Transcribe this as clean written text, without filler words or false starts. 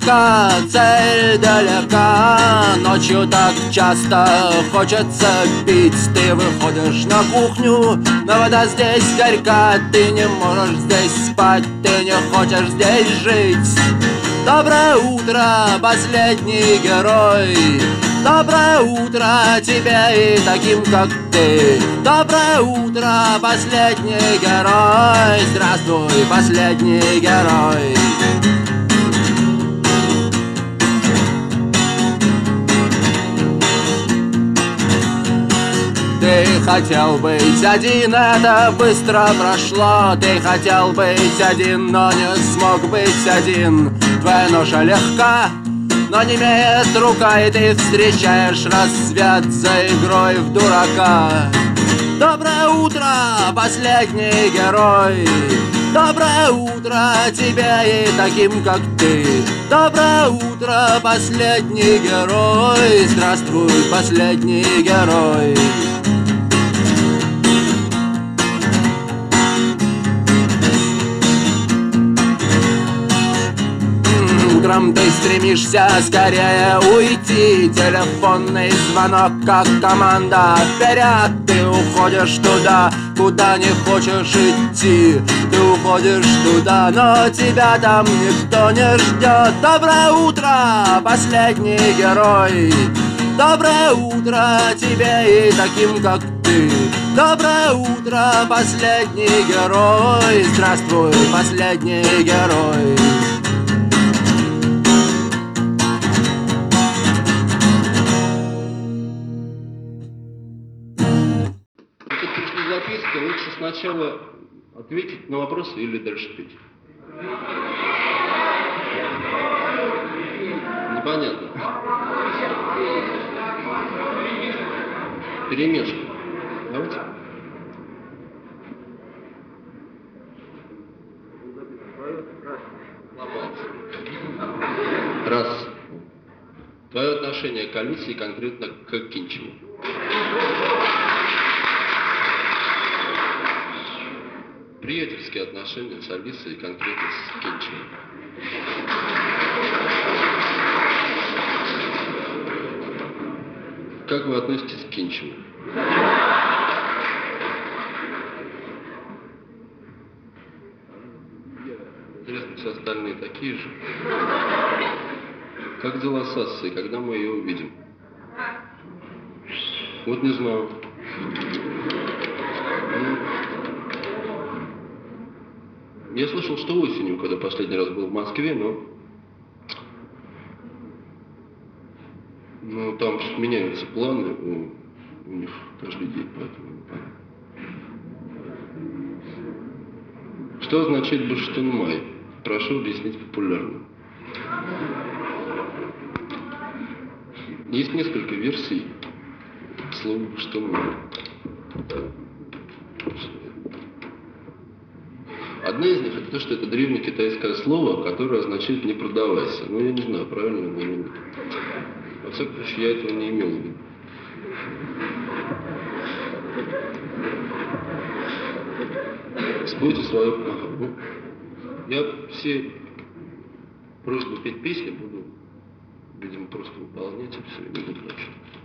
близко, цель далека. Ночью так часто хочется пить. Ты выходишь на кухню, но вода здесь горька. Ты не можешь здесь спать, ты не хочешь здесь жить. Доброе утро, последний герой. Доброе утро тебе и таким, как ты. Доброе утро, последний герой. Здравствуй, последний герой. Ты хотел быть один, это быстро прошло. Ты хотел быть один, но не смог быть один. Твоя ноша легка, но не имеет рука, и ты встречаешь рассвет за игрой в дурака. Доброе утро, последний герой. Доброе утро тебе и таким, как ты. Доброе утро, последний герой. Здравствуй, последний герой. Утром ты стремишься скорее уйти. Телефонный звонок, как команда. Вперед ты уходишь туда, куда не хочешь идти. Ты уходишь туда, но тебя там никто не ждет. Доброе утро, последний герой. Доброе утро тебе и таким, как ты. Доброе утро, последний герой. Здравствуй, последний герой. Записка, лучше сначала ответить на вопросы или дальше петь? Непонятно. Перемешка. Давайте. Раз. Твое отношение к Алисе и конкретно к Кинчеву. Приятельские отношения с Алисой и конкретно с Кинчевым. Как вы относитесь к Кинчеву? Интересно, все остальные такие же. Как дела с Ассой, когда мы ее увидим? Вот не знаю. Я слышал, что осенью, когда последний раз был в Москве, но там меняются планы у них каждый день, поэтому непонятно. Что означает Баштанмай? Прошу объяснить популярно. Есть несколько версий слова Баштанмай. Одна из них это то, что это древнекитайское слово, которое означает «не продавайся». Но я не знаю, правильно оно или нет. Во всяком случае, я этого не имел в виду. Спойте свою... Я все просьбы петь песни буду, видимо, просто выполнять, и все, и буду дальше.